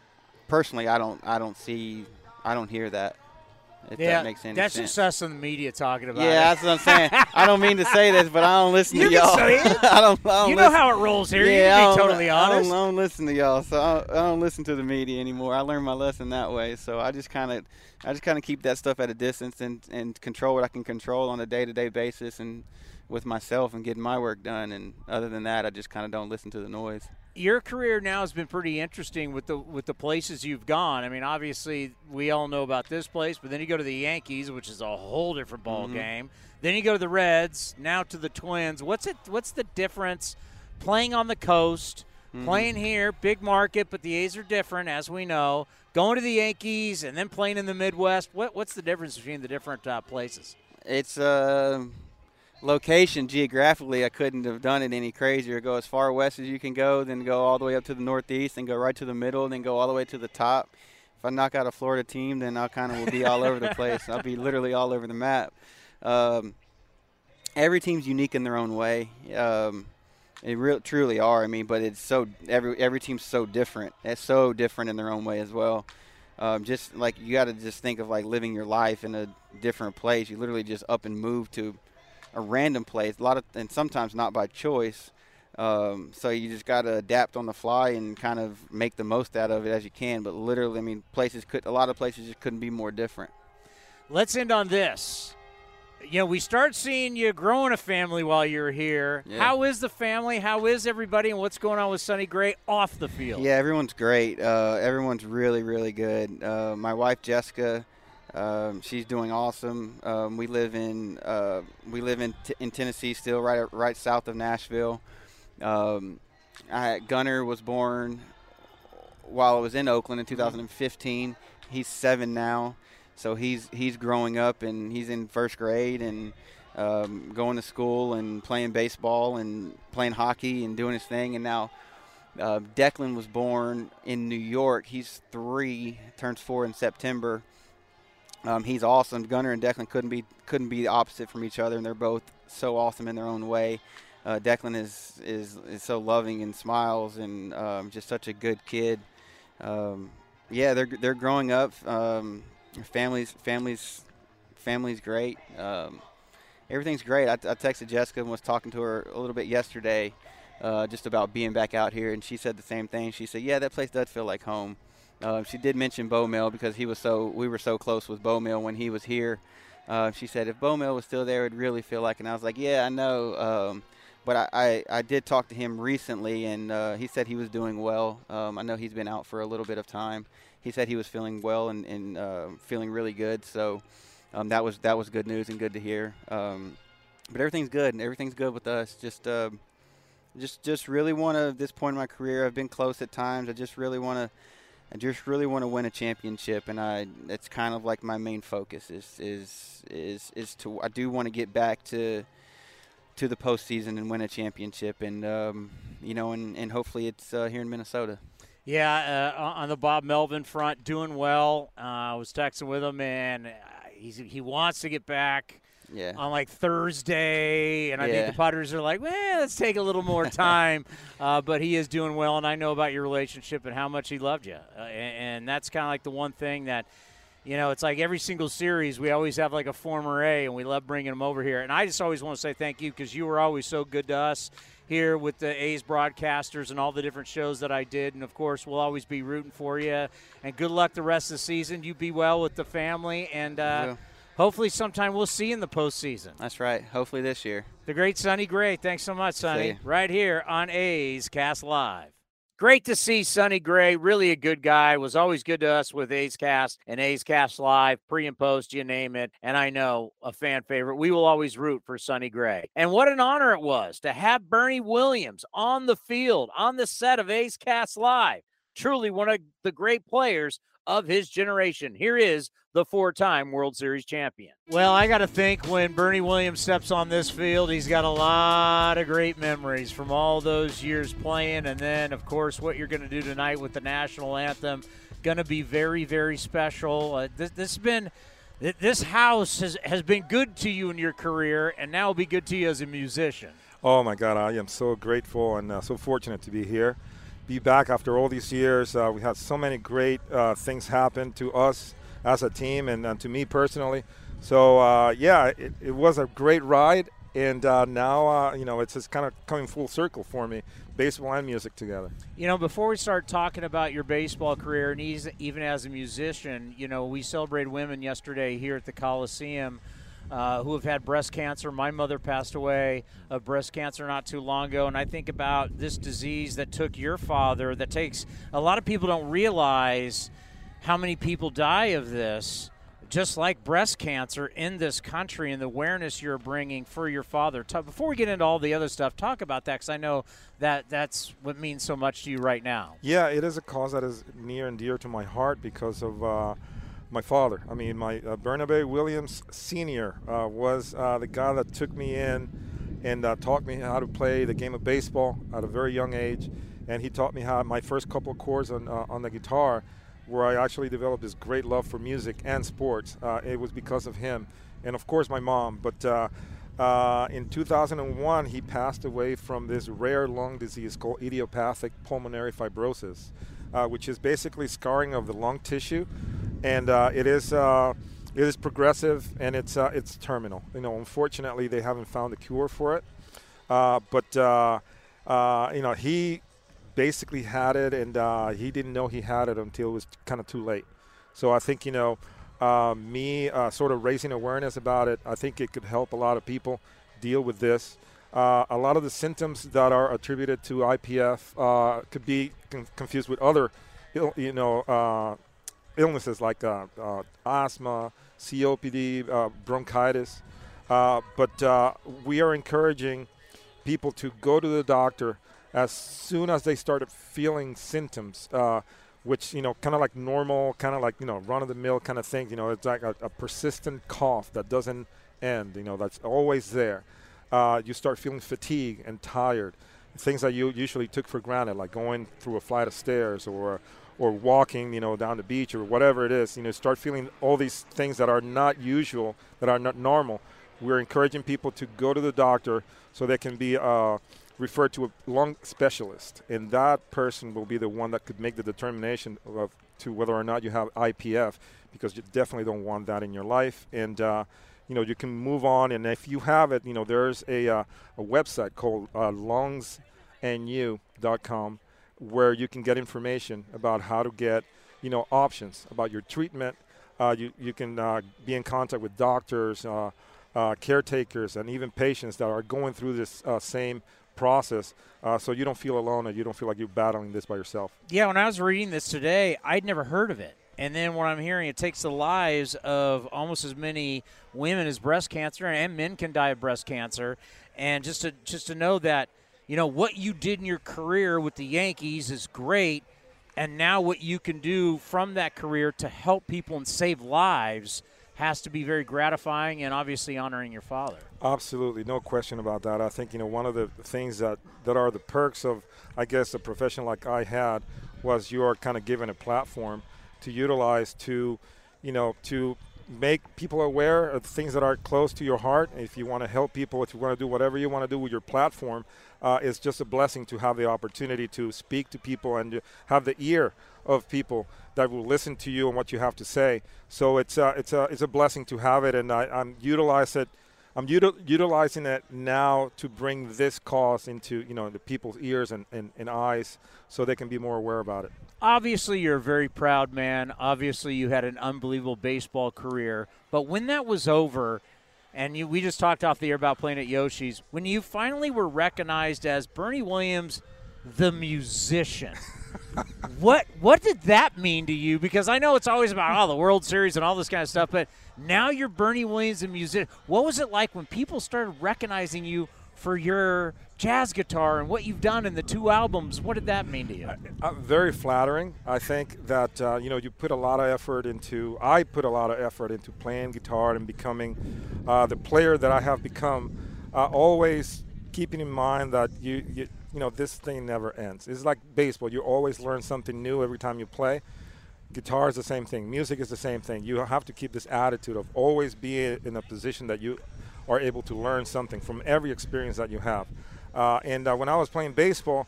hear that. That makes any that's sense. Just us in the media talking about it. Yeah, that's what I'm saying. I don't mean to say this, but I don't listen to y'all. Say it. I don't you know how it rolls here. Yeah, you can be totally honest. I don't listen to y'all, so I don't listen to the media anymore. I learned my lesson that way. So I just kind of keep that stuff at a distance and control what I can control on a day-to-day basis and with myself and getting my work done. And other than that, I just kind of don't listen to the noise. Your career now has been pretty interesting with the places you've gone. I mean, obviously, we all know about this place, but then you go to the Yankees, which is a whole different ball game. Then you go to the Reds, now to the Twins. What's the difference playing on the coast, playing here, big market, but the A's are different, as we know, going to the Yankees and then playing in the Midwest? What's the difference between the different places? It's location. Geographically, I couldn't have done it any crazier. Go as far west as you can go, then go all the way up to the northeast, then go right to the middle, then go all the way to the top. If I knock out a Florida team, then I kind of will be all over the place. I'll be literally all over the map. Every team's unique in their own way. It truly are. I mean, but it's so every team's so different. It's so different in their own way as well. Just like you got to just think of like living your life in a different place. You literally just up and move to a random place, and sometimes not by choice. So you just got to adapt on the fly and kind of make the most out of it as you can. But literally, I mean, a lot of places just couldn't be more different. Let's end on this. We start seeing you growing a family while you're here. Yeah. How is the family? How is everybody? And what's going on with Sonny Gray off the field? Yeah, everyone's great. Everyone's really, really good. My wife, Jessica, she's doing awesome. We live in Tennessee still, right south of Nashville. Gunnar was born while I was in Oakland in 2015. He's 7 now, so he's growing up and he's in first grade and going to school and playing baseball and playing hockey and doing his thing. And now Declan was born in New York. He's 3, turns 4 in September. He's awesome. Gunnar and Declan couldn't be opposite from each other, and they're both so awesome in their own way. Declan is so loving and smiles and just such a good kid. Yeah, they're growing up. Family's great. Everything's great. I texted Jessica and was talking to her a little bit yesterday, just about being back out here, and she said the same thing. She said, "Yeah, that place does feel like home." She did mention Bo Mill because we were so close with Bo Mill when he was here. She said if Bo Mill was still there, it'd really feel like. And I was like, yeah, I know. But I did talk to him recently, and he said he was doing well. I know he's been out for a little bit of time. He said he was feeling well and feeling really good. So that was good news and good to hear. But everything's good. Everything's good with us. Just really want to. At this point in my career, I've been close at times. I just really want to win a championship, and it's kind of like my main focus I do want to get back to the postseason and win a championship, and and hopefully it's here in Minnesota. Yeah, on the Bob Melvin front, doing well. I was texting with him, and he wants to get back. Yeah. On like Thursday, and I think the Padres are like, well, let's take a little more time. But he is doing well, and I know about your relationship and how much he loved you. And that's kind of like the one thing that, it's like every single series we always have like a former A, and we love bringing him over here. And I just always want to say thank you because you were always so good to us here with the A's broadcasters and all the different shows that I did. And, of course, we'll always be rooting for you. And good luck the rest of the season. You be well with the family, and hopefully sometime we'll see you in the postseason. That's right. Hopefully this year. The great Sonny Gray. Thanks so much, Sonny. Right here on A's Cast Live. Great to see Sonny Gray. Really a good guy. Was always good to us with A's Cast and A's Cast Live, pre and post, you name it. And I know a fan favorite. We will always root for Sonny Gray. And what an honor it was to have Bernie Williams on the field, on the set of A's Cast Live. Truly one of the great players of his generation. Here is the four-time World Series champion. Well, I got to think when Bernie Williams steps on this field, he's got a lot of great memories from all those years playing. And then, of course, what you're going to do tonight with the national anthem, going to be very, very special. This house has been good to you in your career, and now will be good to you as a musician. Oh, my God, I am so grateful and so fortunate to be here. Be back after all these years. We had so many great things happen to us as a team and to me personally. So, it was a great ride. And now, it's just kind of coming full circle for me, baseball and music together. Before we start talking about your baseball career and even as a musician, we celebrated women yesterday here at the Coliseum who have had breast cancer. My mother passed away of breast cancer not too long ago, and I think about this disease that took your father, that takes – a lot of people don't realize how many people die of this, just like breast cancer in this country, and the awareness you're bringing for your father. Before we get into all the other stuff, talk about that, because I know that's what means so much to you right now. Yeah, it is a cause that is near and dear to my heart because of my father. I mean, my Bernabe Williams Sr. Was the guy that took me in and taught me how to play the game of baseball at a very young age. And he taught me how my first couple of chords on the guitar, where I actually developed this great love for music and sports. It was because of him. And, of course, my mom. But in 2001, he passed away from this rare lung disease called idiopathic pulmonary fibrosis, which is basically scarring of the lung tissue. And it is progressive, and it's terminal. Unfortunately, they haven't found a cure for it. But he basically had it, and he didn't know he had it until it was kind of too late. So I think, me sort of raising awareness about it, I think it could help a lot of people deal with this. A lot of the symptoms that are attributed to IPF could be confused with other, illnesses like asthma, COPD, bronchitis. But we are encouraging people to go to the doctor as soon as they started feeling symptoms, which, kind of like normal, kind of like, run-of-the-mill kind of thing. It's like a persistent cough that doesn't end, that's always there. You start feeling fatigue and tired, things that you usually took for granted, like going through a flight of stairs or walking, down the beach or whatever it is. Start feeling all these things that are not usual, that are not normal. We're encouraging people to go to the doctor so they can be referred to a lung specialist, and that person will be the one that could make the determination to whether or not you have IPF, because you definitely don't want that in your life. And you can move on, and if you have it, there's a website called lungsnu.com where you can get information about how to get options about your treatment. You can be in contact with doctors, caretakers, and even patients that are going through this same process, so you don't feel alone and you don't feel like you're battling this by yourself. Yeah, when I was reading this today, I'd never heard of it. And then when I'm hearing it takes the lives of almost as many women as breast cancer, and men can die of breast cancer. And just to know that, what you did in your career with the Yankees is great, and now what you can do from that career to help people and save lives has to be very gratifying, and obviously honoring your father. Absolutely, no question about that. I think, one of the things that are the perks of, I guess, a profession like I had was you are kind of given a platform to utilize to make people aware of things that are close to your heart. If you want to help people, if you want to do whatever you want to do with your platform, it's just a blessing to have the opportunity to speak to people and have the ear of people that will listen to you and what you have to say. So it's a blessing to have it, and I'm utilizing it now to bring this cause into the people's ears and eyes, so they can be more aware about it. Obviously, you're a very proud man. Obviously, you had an unbelievable baseball career. But when that was over, and we just talked off the air about playing at Yoshi's, when you finally were recognized as Bernie Williams, the musician, what did that mean to you? Because I know it's always about the World Series and all this kind of stuff, but now you're Bernie Williams, the musician. What was it like when people started recognizing you for your jazz guitar and what you've done in the 2 albums? What did that mean to you? Very flattering. I think that you put a lot of effort into. I put a lot of effort into playing guitar and becoming the player that I have become. Always keeping in mind that this thing never ends. It's like baseball. You always learn something new every time you play. Guitar is the same thing. Music is the same thing. You have to keep this attitude of always being in a position that you are able to learn something from every experience that you have. And when I was playing baseball,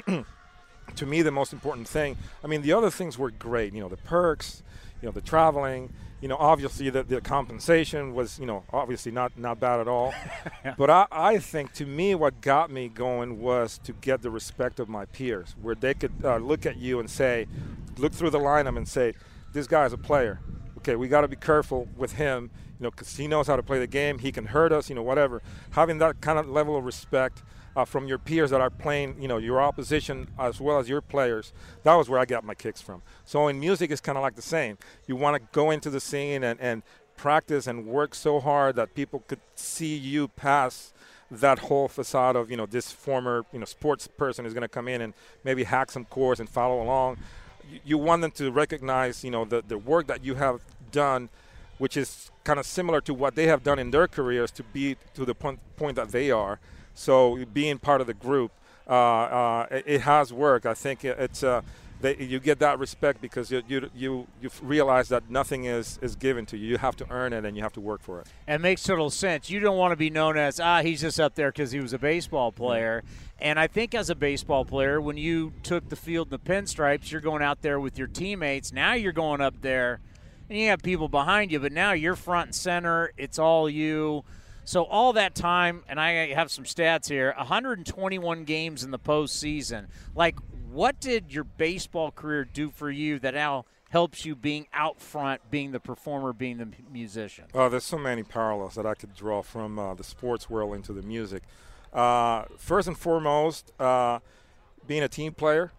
to me, the most important thing, the other things were great. The perks, the traveling, obviously the compensation was, obviously not bad at all. But I think, to me, what got me going was to get the respect of my peers, where they could look at you and say, look through the lineup and say, this guy's a player. Okay, we got to be careful with him, because he knows how to play the game. He can hurt us, whatever. Having that kind of level of respect from your peers that are playing, your opposition as well as your players, that was where I got my kicks from. So in music, it's kind of like the same. You want to go into the scene and practice and work so hard that people could see you pass that whole facade of, this former, sports person is going to come in and maybe hack some chords and follow along. You want them to recognize, the work that you have done, which is kind of similar to what they have done in their careers to be to the point that they are. So being part of the group, it has worked. I think it's you get that respect because you realize that nothing is given to you. You have to earn it and you have to work for it. And it makes total sense. You don't want to be known as, he's just up there because he was a baseball player. And I think as a baseball player, when you took the field in the pinstripes, you're going out there with your teammates. Now you're going up there and you have people behind you, but now you're front and center. It's all you. So all that time, and I have some stats here, 121 games in the postseason. Like, what did your baseball career do for you that now helps you being out front, being the performer, being the musician? Oh, there's so many parallels that I could draw from the sports world into the music. First and foremost, being a team player.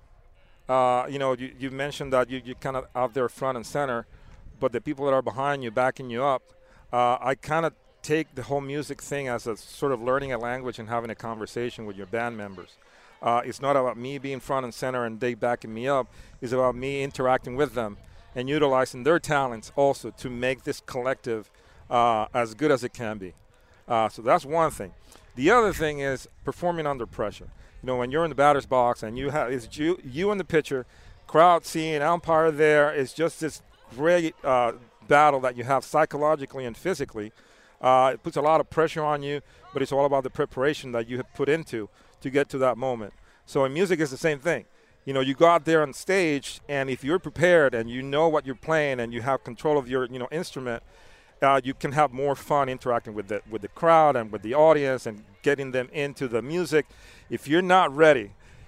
You mentioned that you kind of out there front and center, but the people that are behind you, backing you up, I kind of take the whole music thing as a sort of learning a language and having a conversation with your band members. It's not about me being front and center and they backing me up. It's about me interacting with them and utilizing their talents also to make this collective as good as it can be. So that's one thing. The other thing is performing under pressure. When you're in the batter's box and it's you and the pitcher, crowd seeing, umpire there, it's just this great battle that you have psychologically and physically. It puts a lot of pressure on you, but it's all about the preparation that you have put into to get to that moment. So in music, it's the same thing. You go out there on stage, and if you're prepared and you know what you're playing and you have control of your instrument, you can have more fun interacting with the crowd and with the audience and getting them into the music. If you're not ready,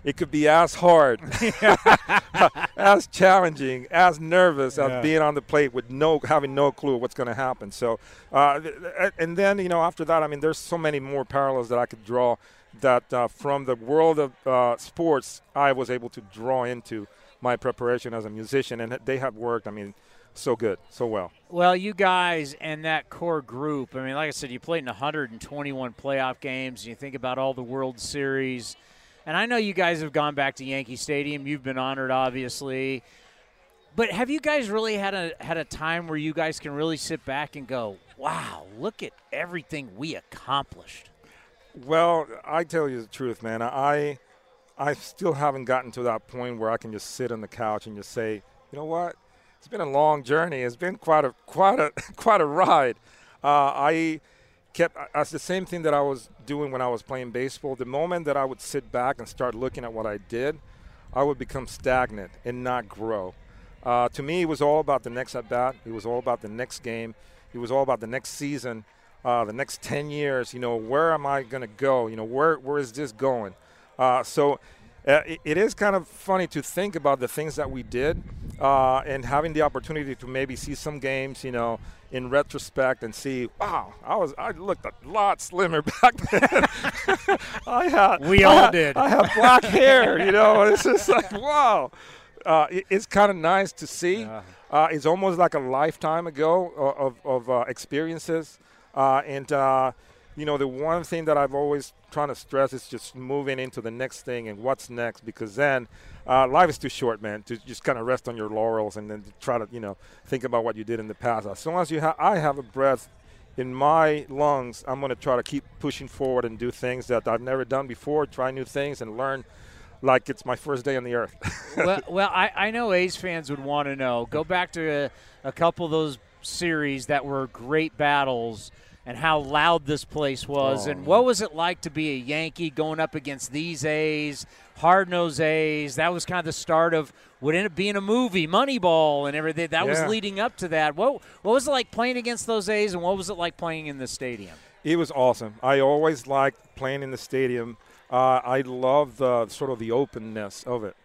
it could be as hard, as challenging, as nervous as being on the plate with having no clue what's going to happen. So, and then, after that, I mean, there's so many more parallels that I could draw that from the world of sports, I was able to draw into my preparation as a musician, and they have worked, I mean, so good, so well. Well, you guys and that core group, I mean, like I said, you played in 121 playoff games. You think about all the World Series. And I know you guys have gone back to Yankee Stadium. You've been honored, obviously. But have you guys really had a time where you guys can really sit back and go, wow, look at everything we accomplished? Well, I tell you the truth, man. I still haven't gotten to that point where I can just sit on the couch and just say, you know what? It's been a long journey. It's been quite a ride. I kept as the same thing that I was doing when I was playing baseball. The moment that I would sit back and start looking at what I did, I would become stagnant and not grow. To me, it was all about the next at bat. It was all about the next game. It was all about the next season, the next 10 years. Where am I going to go? Where is this going? It is kind of funny to think about the things that we did and having the opportunity to maybe see some games, in retrospect and see, wow, I looked a lot slimmer back then. We all did. I had black hair, It's just like, wow. It's kind of nice to see. It's almost like a lifetime ago of experiences. The one thing that I've always trying to stress is just moving into the next thing and what's next, because then life is too short, man, to just kind of rest on your laurels and then to try to, think about what you did in the past. As long as I have a breath in my lungs, I'm going to try to keep pushing forward and do things that I've never done before, try new things and learn like it's my first day on the earth. well, I know A's fans would want to know. Go back to a couple of those series that were great battles and how loud this place was. And what was it like to be a Yankee going up against these A's, hard-nosed A's? That was kind of the start of what ended up being a movie, Moneyball, and everything. That was leading up to that. What was it like playing against those A's, and what was it like playing in the stadium? It was awesome. I always liked playing in the stadium. I love the openness of it.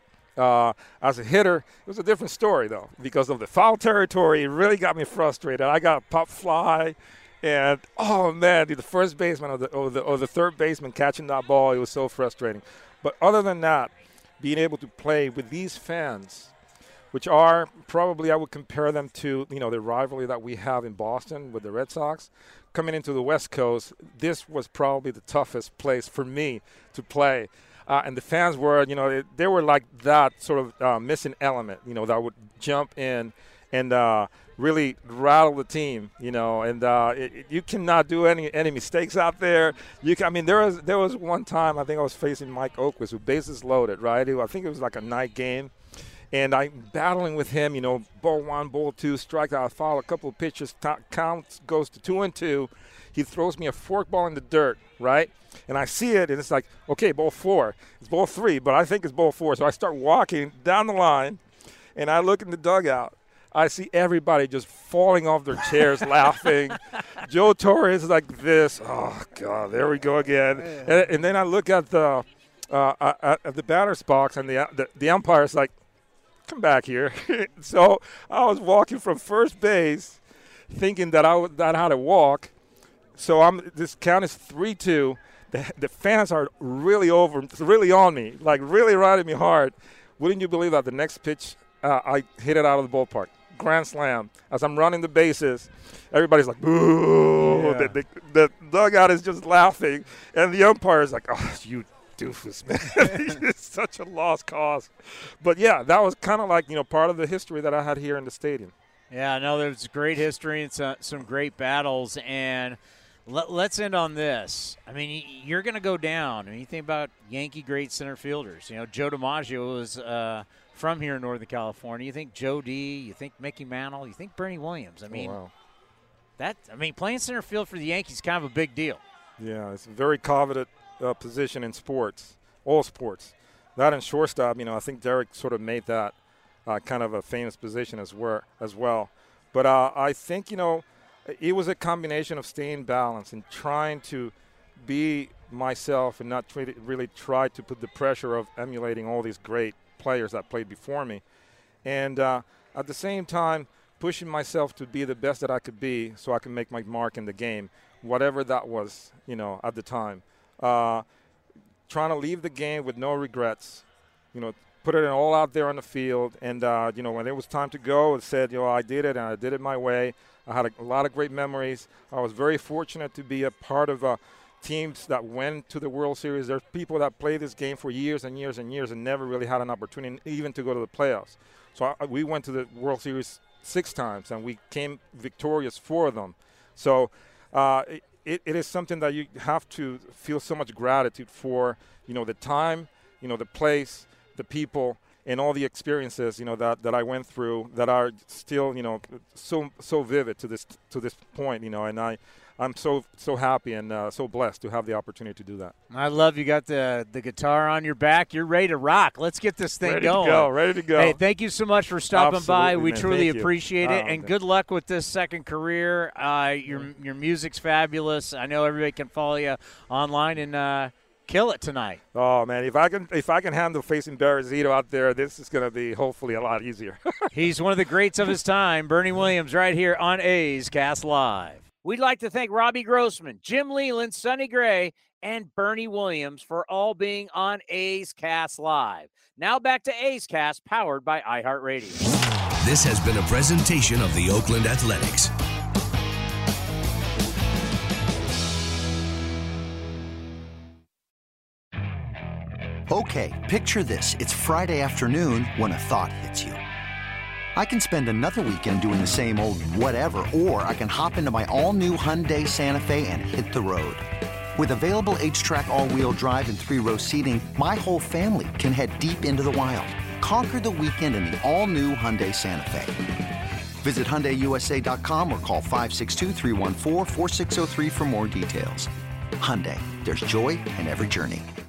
As a hitter, it was a different story, though, because of the foul territory. It really got me frustrated. I got a pop fly. And, oh, man, the first baseman or the third baseman catching that ball, it was so frustrating. But other than that, being able to play with these fans, which are probably, I would compare them to, the rivalry that we have in Boston with the Red Sox. Coming into the West Coast, this was probably the toughest place for me to play. And the fans were, they were like that sort of missing element, that would jump in and really rattle the team, and you cannot do any mistakes out there. There was one time I think I was facing Mike Oakwist, who bases loaded, right? I think it was like a night game, and I'm battling with him, ball one, ball two, strike out, foul, a couple of pitches, count goes to 2-2. He throws me a forkball in the dirt, right? And I see it, and it's like, okay, ball four. It's ball three, but I think it's ball four. So I start walking down the line, and I look in the dugout. I see everybody just falling off their chairs laughing. Joe Torre is like this. Oh, God, there we go again. And then I look at the batter's box, and the umpire's like, come back here. So I was walking from first base thinking that I had to walk. So this count is 3-2. The fans are really on me, like really riding me hard. Wouldn't you believe that the next pitch, I hit it out of the ballpark. Grand slam. As I'm running the bases, everybody's like, boo. Yeah. The dugout is just laughing. And the umpire is like, oh, you doofus, man. It's such a lost cause. But, yeah, that was kind of like, part of the history that I had here in the stadium. Yeah, no, there's great history and some great battles. And let's end on this. I mean, you're going to go down. I mean, you think about Yankee great center fielders. Joe DiMaggio was from here in Northern California. You think Joe D, you think Mickey Mantle, you think Bernie Williams. I mean, playing center field for the Yankees is kind of a big deal. Yeah, it's a very coveted position in sports, all sports. That and shortstop, I think Derek sort of made that kind of a famous position as well. But I think, it was a combination of staying balanced and trying to be myself and not really try to put the pressure of emulating all these great players that played before me. And at the same time, pushing myself to be the best that I could be so I can make my mark in the game, whatever that was, at the time. Trying to leave the game with no regrets, put it all out there on the field. And, when it was time to go, it said, I did it, and I did it my way. I had a lot of great memories. I was very fortunate to be a part of teams that went to the World Series. There's people that play this game for years and years and years and never really had an opportunity even to go to the playoffs. So we went to the World Series 6 times, and we came victorious 4 of them. So it is something that you have to feel so much gratitude for, the time, the place, the people, and all the experiences, that I went through that are still, so vivid to this point, and I'm so happy and so blessed to have the opportunity to do that. I love you got the guitar on your back. You're ready to rock. Let's get this thing going. Ready to go. Hey, thank you so much for stopping Absolutely, by. We man. truly Thank appreciate you. it, and good luck with this second career. Your music's fabulous. I know everybody can follow you online and kill it tonight. Oh man, if I can handle facing Barry Zito out there, this is going to be hopefully a lot easier. He's one of the greats of his time, Bernie Williams, right here on A's Cast Live. We'd like to thank Robbie Grossman, Jim Leland, Sonny Gray, and Bernie Williams for all being on A's Cast Live. Now back to A's Cast, powered by iHeartRadio. This has been a presentation of the Oakland Athletics. Okay, picture this. It's Friday afternoon when a thought hits you. I can spend another weekend doing the same old whatever, or I can hop into my all-new Hyundai Santa Fe and hit the road. With available H-Track all-wheel drive and 3-row seating, my whole family can head deep into the wild. Conquer the weekend in the all-new Hyundai Santa Fe. Visit HyundaiUSA.com or call 562-314-4603 for more details. Hyundai, there's joy in every journey.